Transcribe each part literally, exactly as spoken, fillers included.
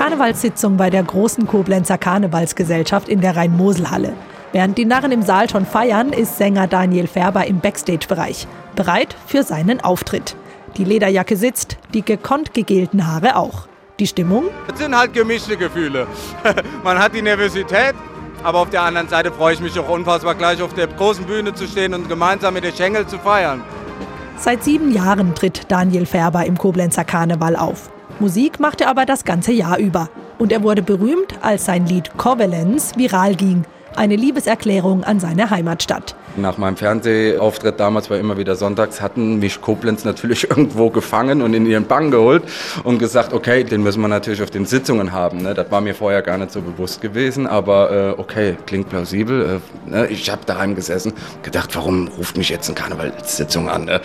Karnevalssitzung bei der großen Koblenzer Karnevalsgesellschaft in der Rhein-Mosel-Halle. Während die Narren im Saal schon feiern, ist Sänger Daniel Färber im Backstage-Bereich, bereit für seinen Auftritt. Die Lederjacke sitzt, die gekonnt gegelten Haare auch. Die Stimmung? Es sind halt gemischte Gefühle. Man hat die Nervosität, aber auf der anderen Seite freue ich mich auch unfassbar, gleich auf der großen Bühne zu stehen und gemeinsam mit der Schengel zu feiern. Seit sieben Jahren tritt Daniel Färber im Koblenzer Karneval auf. Musik macht er aber das ganze Jahr über. Und er wurde berühmt, als sein Lied Koblenz viral ging. Eine Liebeserklärung an seine Heimatstadt. Nach meinem Fernsehauftritt damals bei Immer wieder Sonntags hatten mich Koblenz natürlich irgendwo gefangen und in ihren Bann geholt und gesagt, okay, den müssen wir natürlich auf den Sitzungen haben. Ne? Das war mir vorher gar nicht so bewusst gewesen, aber äh, okay, klingt plausibel. Äh, ne? Ich habe daheim gesessen, gedacht, warum ruft mich jetzt eine Karnevalssitzung an? Ne?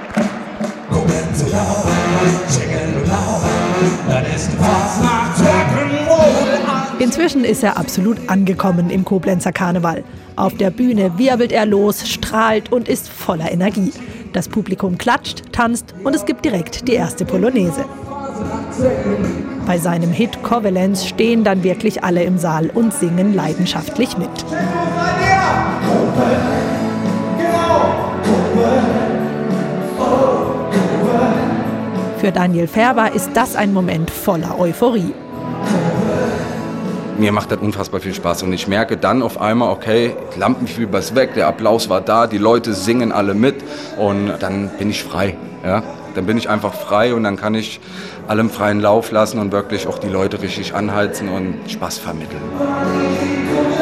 Inzwischen ist er absolut angekommen im Koblenzer Karneval. Auf der Bühne wirbelt er los, strahlt und ist voller Energie. Das Publikum klatscht, tanzt und es gibt direkt die erste Polonaise. Bei seinem Hit Koblenz stehen dann wirklich alle im Saal und singen leidenschaftlich mit. Für Daniel Färber ist das ein Moment voller Euphorie. Mir macht das unfassbar viel Spaß und ich merke dann auf einmal, okay, Lampenfieber ist weg, der Applaus war da, die Leute singen alle mit und dann bin ich frei. Ja? Dann bin ich einfach frei und dann kann ich allem freien Lauf lassen und wirklich auch die Leute richtig anheizen und Spaß vermitteln.